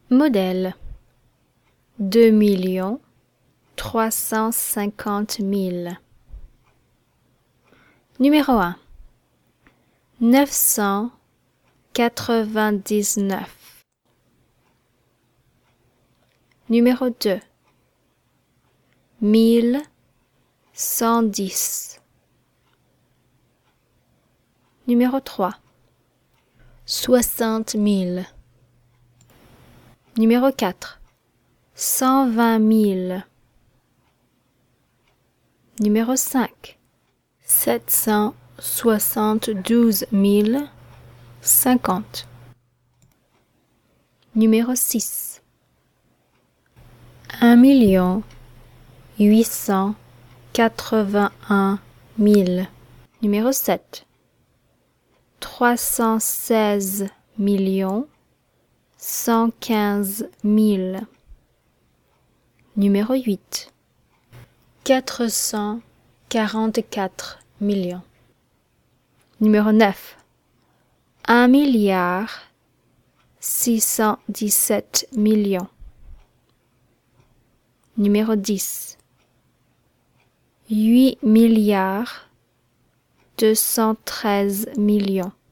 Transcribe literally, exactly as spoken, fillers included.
Modèle deux millions trois cent cinquante mille. Numéro un. neuf cent quatre-vingt-dix-neuf. Numéro deux. mille cent dix. Numéro trois. soixante mille. Numéro quatre. cent vingt mille. Numéro cinq. sept cent soixante-douze mille cinquante. Numéro six. un million huit cent quatre-vingt-un mille. Numéro sept. trois cent seize millions cent quinze mille. Numéro huit. quatre cent quarante-quatre millions. Numéro neuf. un milliard six cent dix-sept millions. Numéro dix. huit milliards deux cent treize millions.